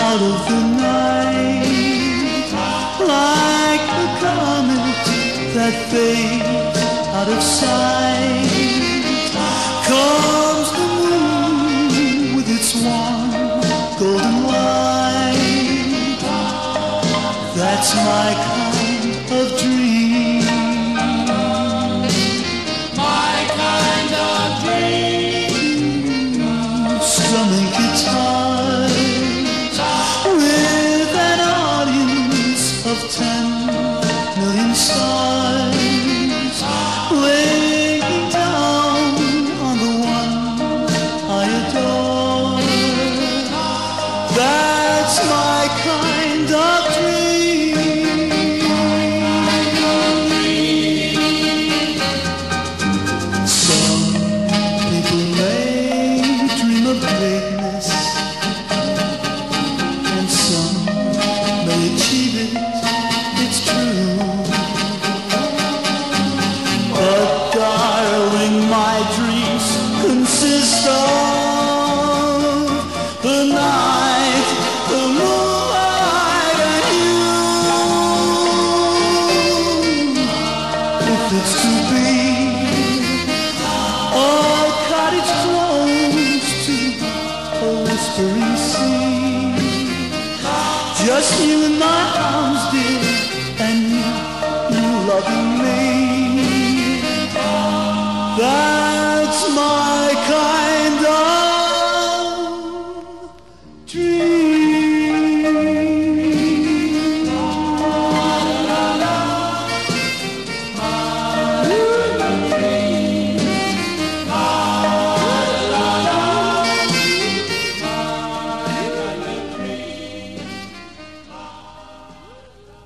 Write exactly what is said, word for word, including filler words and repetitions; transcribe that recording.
out of the night, like a comet that fades out of sight, comes the moon with its warm golden light. That's my kind of dream, my kind of dream. Strumming guitars with an audience of ten million stars, laying down on the one I adore. That's my kind of dream. Some people may dream of greatness, and some may achieve it, it's true. But darling, my dreams consist of the night, the moonlight, and you. If it's to be a cottage close to a whispering sea, just you in my arms, dear, and you, you loving